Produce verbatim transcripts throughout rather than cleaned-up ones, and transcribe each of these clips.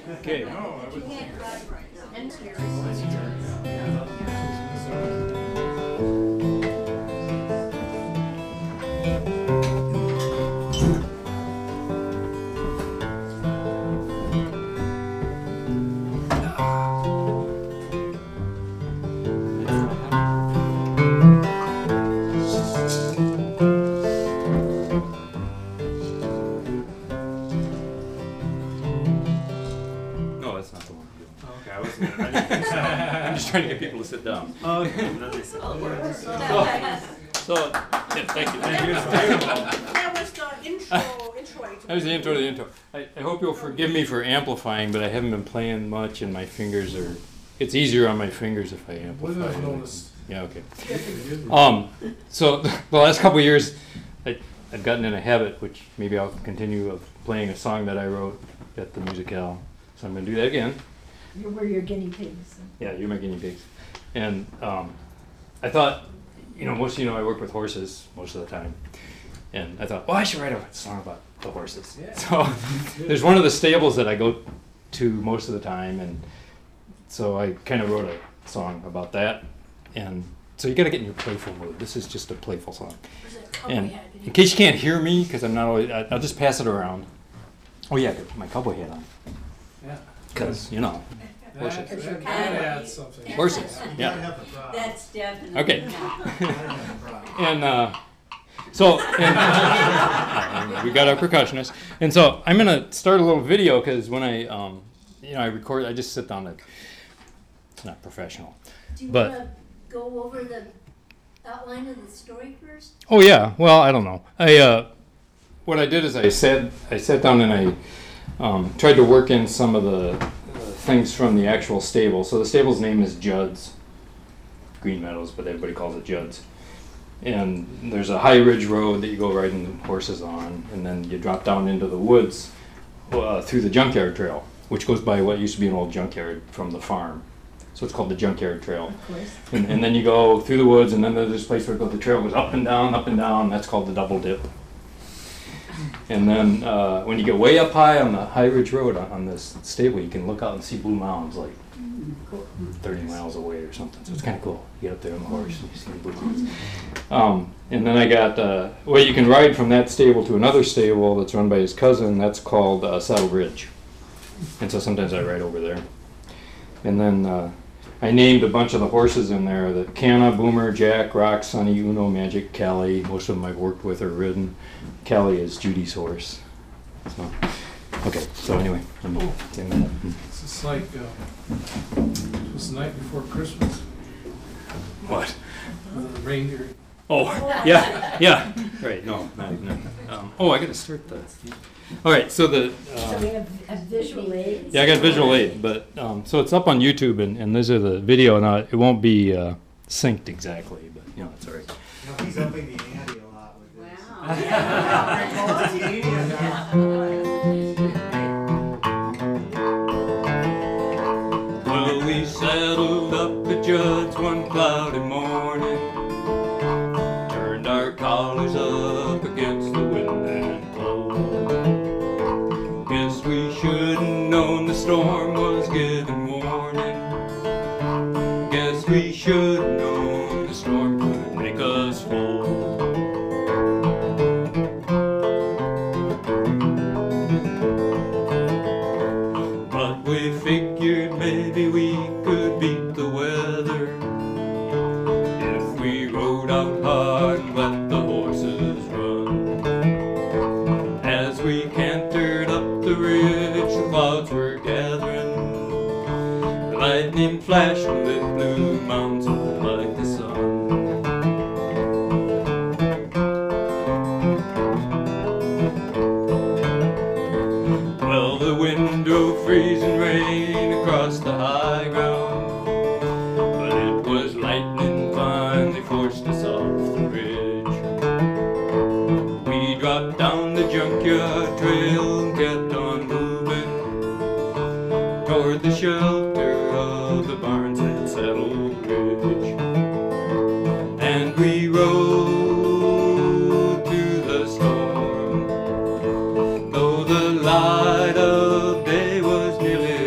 Okay. No, that's not the one. Okay, I was gonna, I didn't think so. I'm just trying to get people to sit down. Oh, okay. That makes sense. So, yeah, thank you. That was the intro, intro. That was the intro to the intro. I, I hope you'll forgive me for amplifying, but I haven't been playing much, and my fingers are. It's easier on my fingers if I amplify. What have you noticed? Yeah. Okay. Um. So the last couple of years, I, I've gotten in a habit, which maybe I'll continue, of playing a song that I wrote at the Musicale. So I'm going to do that again. You were your guinea pigs. Yeah, you're my guinea pigs. And um, I thought, you know, most of you know I work with horses most of the time. And I thought, well, I should write a song about the horses. Yeah. So there's one of the stables that I go to most of the time. And so I kind of wrote a song about that. And so you got to get in your playful mood. This is just a playful song. And in case you can't hear me, because I'm not always, I, I'll just pass it around. Oh, yeah, I got my cowboy hat on. Yeah. Because, you know, horses. That, that, that adds something. Horses, yeah. That's definitely. Okay. And uh, so, and, uh, we got our percussionist. And so I'm going to start a little video because when I, um, you know, I record, I just sit down. Like, it's not professional. Do you But- want to go over the outline of the story first? Oh yeah. Well, I don't know. I uh, what I did is I sat I sat down and I um, tried to work in some of the uh, things from the actual stable. So the stable's name is Judd's Green Meadows, but everybody calls it Judd's. And there's a high ridge road that you go riding horses on, and then you drop down into the woods uh, through the junkyard trail, which goes by what used to be an old junkyard from the farm. So it's called the Junkyard Trail. Of course. And, and then you go through the woods, and then there's this place where the trail goes up and down, up and down. That's called the Double Dip. And then uh, when you get way up high on the High Ridge Road on, on this stable, you can look out and see Blue Mountains like thirty miles away or something. So it's kind of cool. You get up there on the horse and you see the Blue Mountains. Um, and then I got, uh, well, you can ride from that stable to another stable that's run by his cousin. That's called uh, Saddle Ridge. And so sometimes I ride over there. And then uh, I named a bunch of the horses in there: the Canna, Boomer, Jack, Rock, Sunny, Uno, Magic, Callie. Most of them I've worked with or ridden. Callie is Judy's horse. So, okay, so anyway, I'm getting that. It's just like, uh, it was the night before Christmas. What? The reindeer. Oh, yeah, yeah. Right, no, not even. Um, oh, I got to start the. All right, so the. Uh, So we have a visual aid. Yeah, I got visual aid, but um, so it's up on YouTube, and, and these are the video. Now it won't be uh, synced exactly, but you know it's all right. You know, he's upping the ante a lot with this. Well, we saddled up at Judd's one cloudy morning, turned our collars up against the wind and cold. Guess we should've known the storm was giving warning. Guess we should've known the storm could make us fold. But we figured maybe we could beat the weather if we rode out hard and let the horses run. As we cantered up the ridge, the clouds were gathering. The lightning flashed and lit Blue Mountains like the sun. Well, the wind drove freezing rain across the high ground, but it was lightning finally forced us off the ridge. We dropped down the junkyard trail and kept on moving toward the shelter of the barns at Saddle Ridge. And we rode through the storm, though the light of day was nearly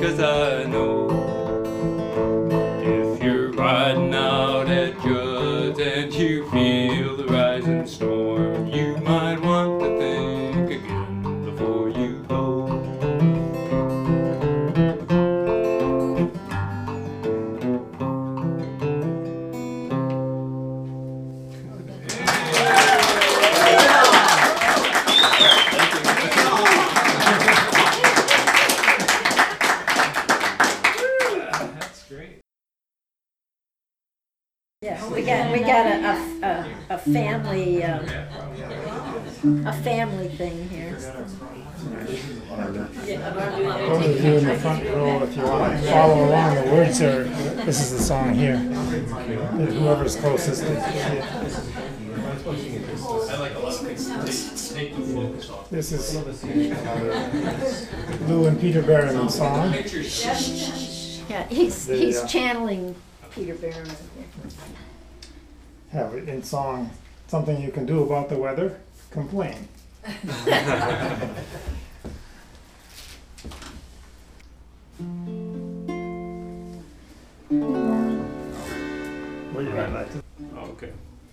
'cause I know if you're riding out at Judd's and you feel the rising storm, you might want to think again before you go. That's great. Yeah, we got, we got a, a, a, a family, um, a family thing here. Those of you in the front row, if you want to follow along, the words are, this is the song here. Whoever's closest. This is Lou and Peter Barron song. Yeah, he's, The, he's uh, channeling Peter Barron. Have it in song, something you can do about the weather, complain. What you might like to. Okay.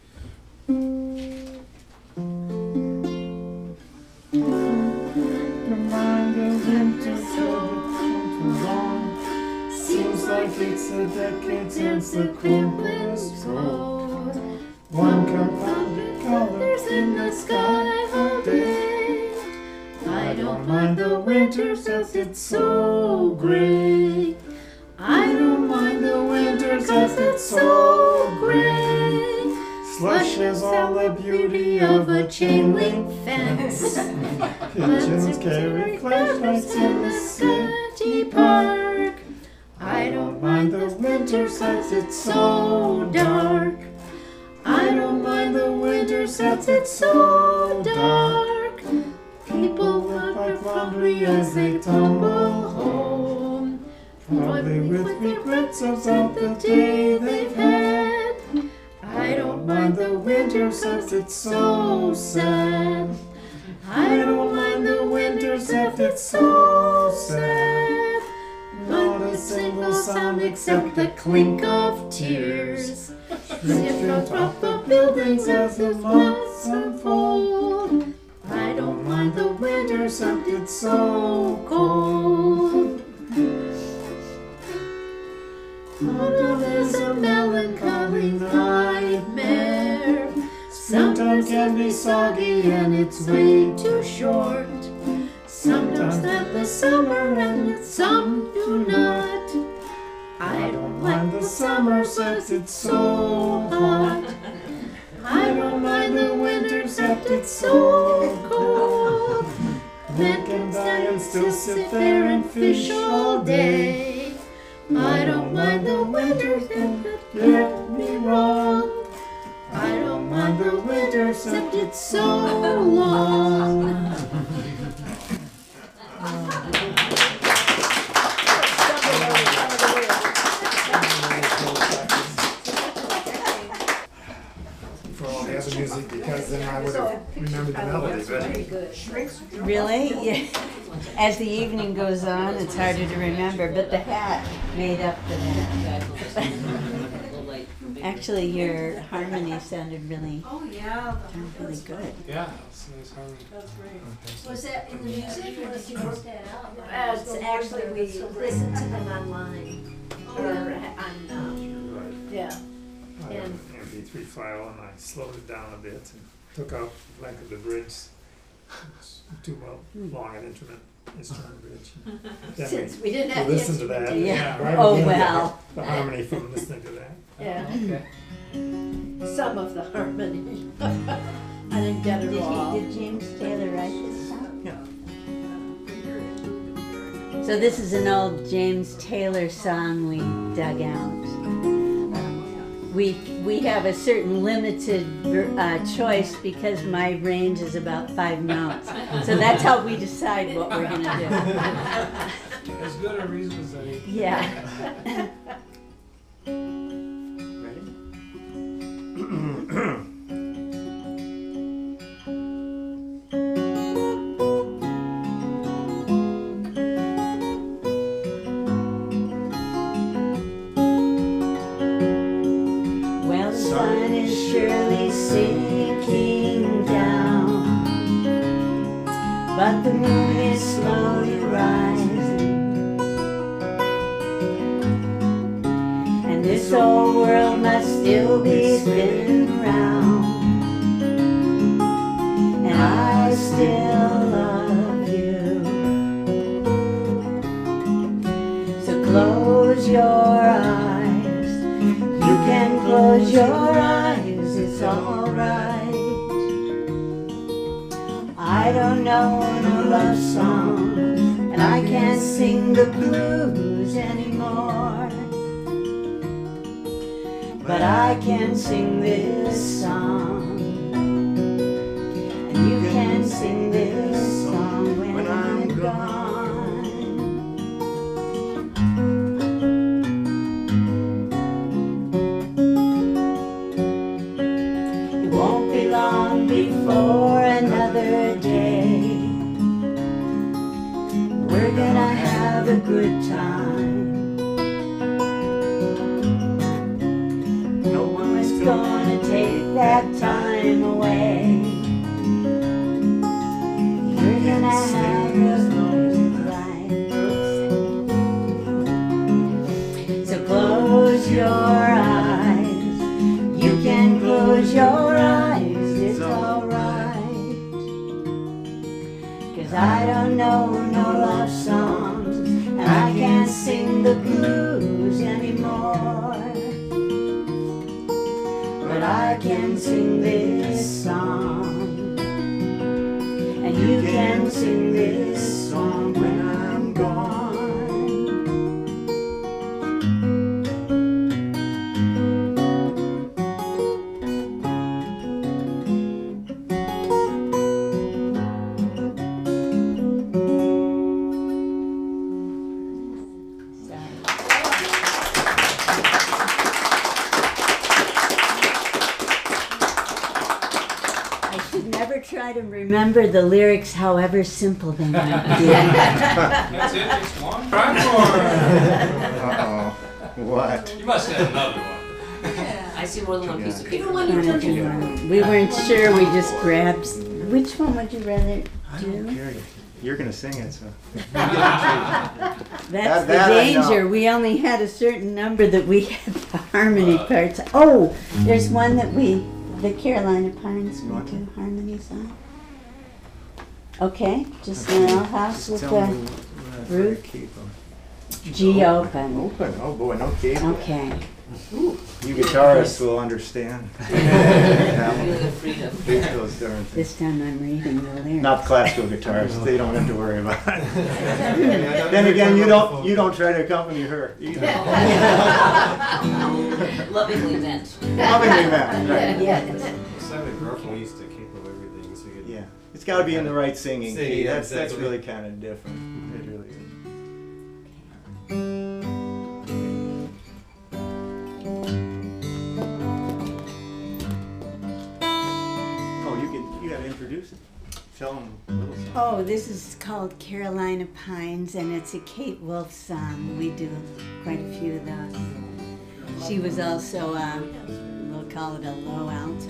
Seems like it's a decade since the cold winds rolled. One compounded colors in the sky all day. I don't mind the winters as it's so gray. I don't mind the winters as it's so gray. Slush is all the beauty of a chain link fence. Pigeons carry flashlights in the city park. I don't mind the winters as it's so dark. I don't mind the winters as it's so dark. People look like laundry as they tumble home, probably with regrets about the day they've had. I don't mind the winters as it's so sad. I don't mind the winters as it's so sad. Not a single sound except the clink of tears. Drift off the buildings as the months unfold. I don't mind the winters as it's so cold. Autumn is a melancholy nightmare. Sometimes can be soggy and it's way too short. Sometimes that the summer and some do not. I don't mind the summer since it's so hot. I don't mind the winter since it's so cold. Men can die and still sit there and fish all day. I don't mind the winter, don't get me wrong. I don't mind the winter except it's so long. For all the other music, because then I would have remembered the melody better. Really? Yeah. As the evening goes on, it's harder to remember, but the hat made up for that. Actually, your harmony sounded really, Oh, yeah. sounded really good. Yeah, it's nice harmony. That's great. Was that in the music or did you work that out? Uh, it's actually, we listened to them online, or on, um, yeah. I have an M P three file and I slowed it down a bit and took out the length of the bridge. It's too well, long an instrument, instrument bridge. Then Since we, we didn't have we the listened to that. instrument, yeah. Right, Oh, we learned well. The the harmony from listening to that. Yeah, Okay. some of the harmony. I didn't get it Did all. he, did James Taylor write this song? No. So this is an old James Taylor song we dug out. We, we have a certain limited uh, choice because my range is about five notes. So that's how we decide what we're gonna do. As good a reason as any. Yeah. sinking down, but the moon is slowly rising, and this old world must still be spinning round, and I still love you. So close your eyes, you can close your eyes, it's alright. I don't know no love songs, and I can't sing the blues anymore, but I can sing this song, and you can sing this song when I'm gone. It won't be long before another day, we're gonna have a good time. No one's gonna take that time away. You're gonna have as long as you like. So close your eyes, you can close your eyes, it's alright. 'Cause I don't know no love songs, and I can't sing the blues anymore, but I can sing this song, and you can sing this song when I'm gone. I should never try to remember the lyrics, however simple they might be. That's it, just one? Try more. Uh-oh. What? You must have another one. I see more than one piece of paper. Even when you took it. We weren't sure, we just grabbed. Which one would you rather I don't do? care. You're gonna sing it, so. That's That- the that I know. danger. We only had a certain number that we had the harmony parts. Oh, there's one that we, the Carolina Pines, we want do harmonies on. Okay, just an L house with Tell me the what I roof. keep 'em. G open. Open, oh boy, no cable. Okay. You guitarists will understand. Freedom. Big those darn things. This time I'm reading the lyrics. Not classical guitarists, they don't have to worry about it. Then again, you don't, you don't try to accompany her either. Lovingly meant. Lovingly meant, right. Yes. Simon Garfunkel used to capo everything, so you could. Yeah, it's gotta be in the right singing Singing, key, yeah, that's, that's exactly. really kinda different, it really is. Oh, you can, you gotta introduce it, tell them a little something. Oh, this is called Carolina Pines, and it's a Kate Wolf song. We do quite a few of those. She was also, uh, we'll call it a low alto.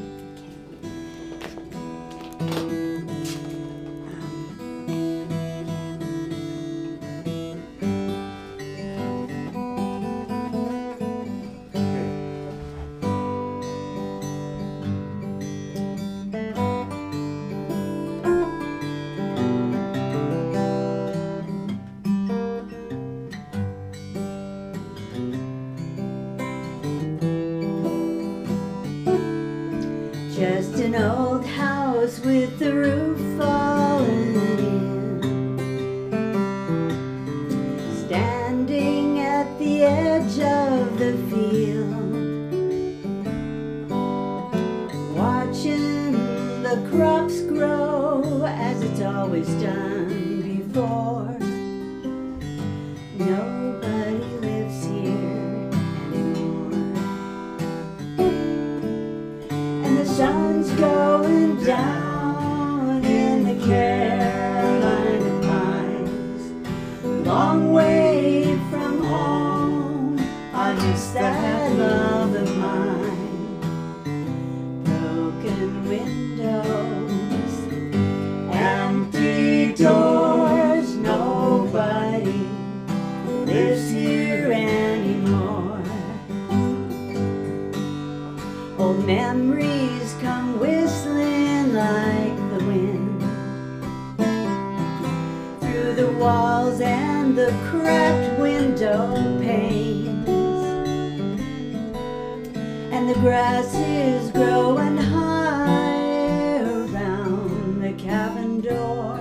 Just an old house with the roof fallen in, standing at the edge of the field, watching the crops grow as it's always done before. Nobody lives here anymore, and the sun's going down in the Carolina Pines, long way from home. I miss that love of mine. The lives here anymore. Old memories come whistling like the wind through the walls and the cracked window panes, and the grass is growing high around the cabin door.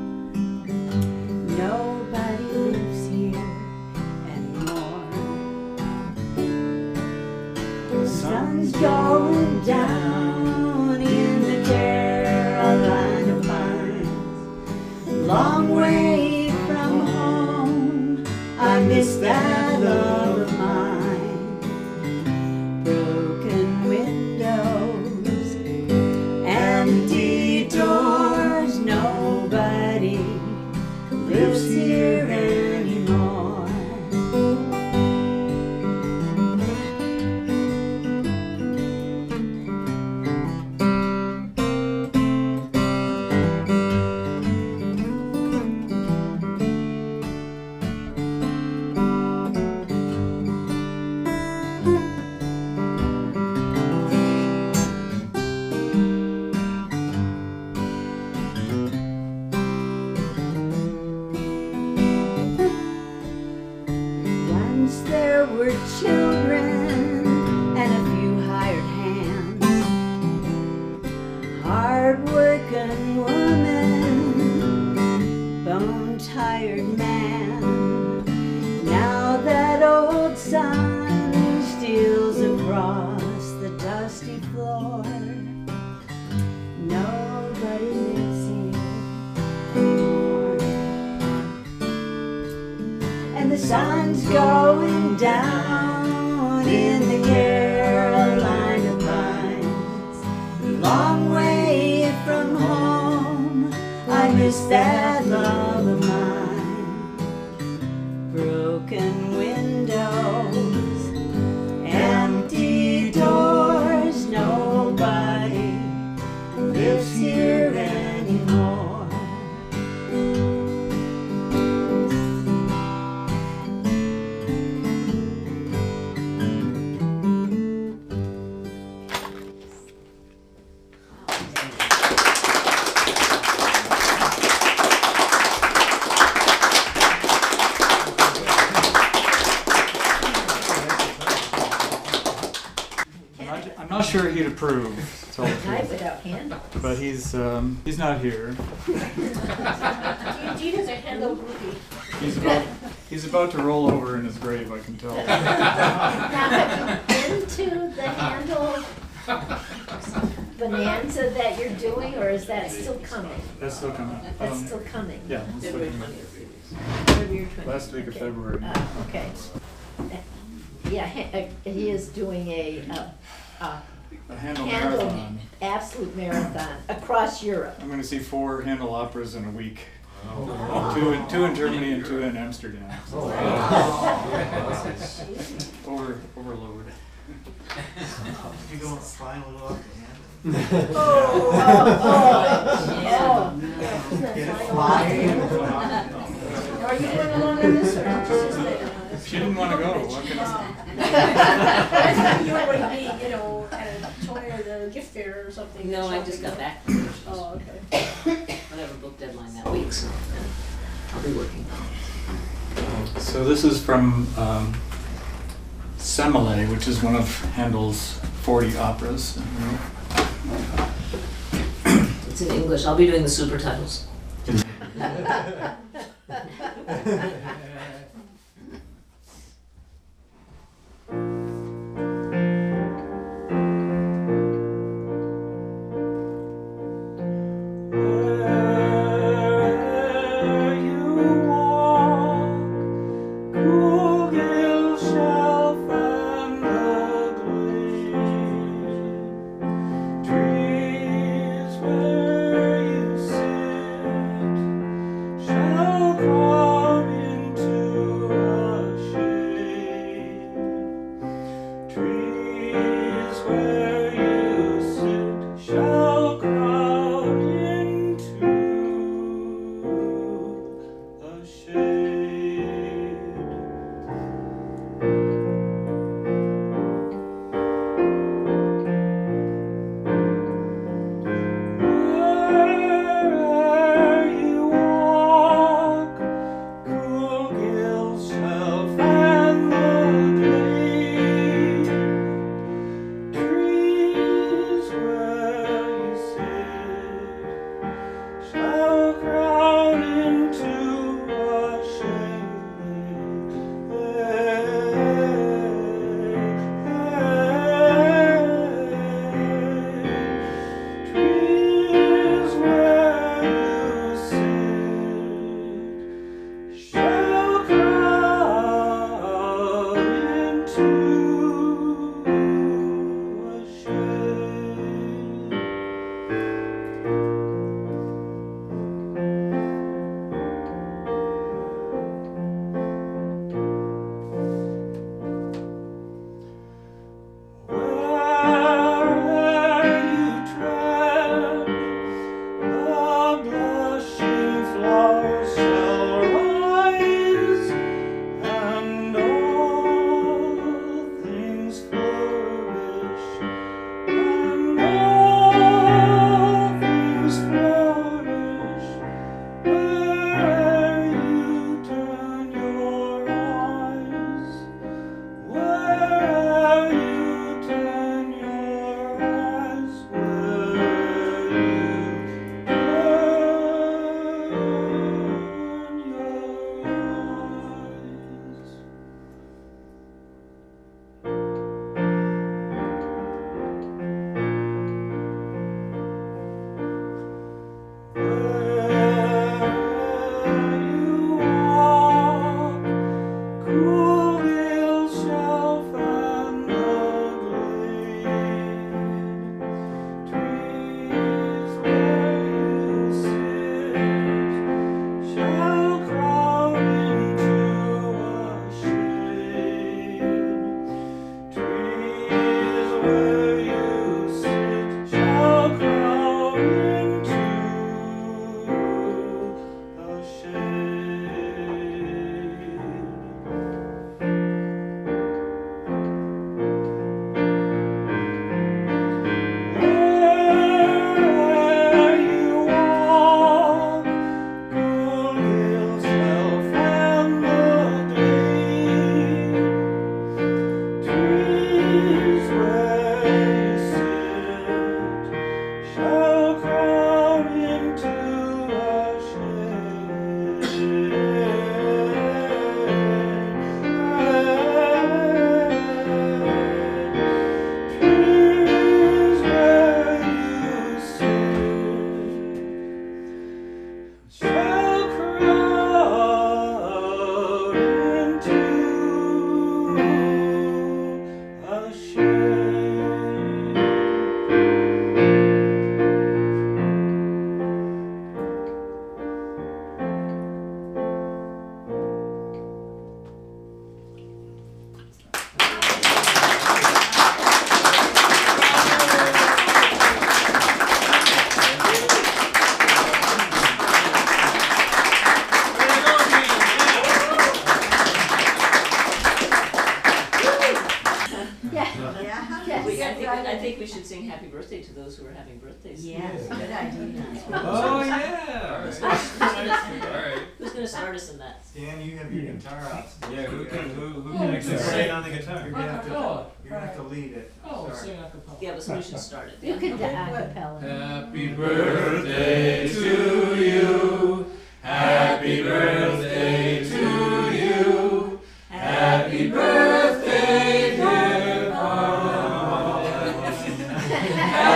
Nobody lives here anymore. The sun's going down in the Carolina pines, long way from home. I miss that love of mine. Broken windows, empty doors, nobody lives here anymore. Once there were children and a few hired hands, hard-working woman, bone-tired man. Now that old sun steals across the dusty floor, nobody lives here anymore. And the sun's going down in the Carolina pines, long way from home. I miss that love of mine. Broken windows, empty doors, nobody lives here anymore. I'm not sure he'd approve, to tell the Type truth. without hand. But he's um, he's not here. Eugene has a handle groupie. He's about he's about to roll over in his grave, I can tell. Now, have you been to the handle bonanza that you're doing, or is that still coming? That's still coming. That's Um, still coming? Yeah, it's still February coming. February twentieth. Last week of Okay. February. Uh, okay. Yeah, ha- uh, he is doing a, uh, uh, A Handel handle marathon. absolute marathon across Europe. I'm going to see four Handel operas in a week. Two in two in Germany and two in Amsterdam. Over overload. You go and fly a little off the hand. Oh, oh, oh, Yeah. oh. Get it flying. Are you going along on this or just this thing? She didn't want to go. What can I I thought you were going to be, you know, at a toy or the gift fair or something. No, I just got shopping. back. Oh, okay. Whatever book deadline that week, so I'll be working. say? So this is from um, Semele, which is one of Handel's forty operas. It's in English. I'll be doing the super titles. Where'er you walk, cool hill shelf and the glade, trees where you sit shall come into think we should sing happy birthday to those who are having birthdays. Yes, good idea. Oh, yeah. Who's gonna- Alright. Who's gonna start us in that? Dan, you have your guitar out. Yeah, who can, who, who Oh, can okay. actually play on the guitar? You're gonna have to, Acapella. you're gonna have to lead it. Oh, Sorry. sing a cappella. Yeah, but somebody should start it. You Dan. could do Okay, a what? cappella. Happy birthday to you. Happy birthday to you. Happy birthday, dear Paul.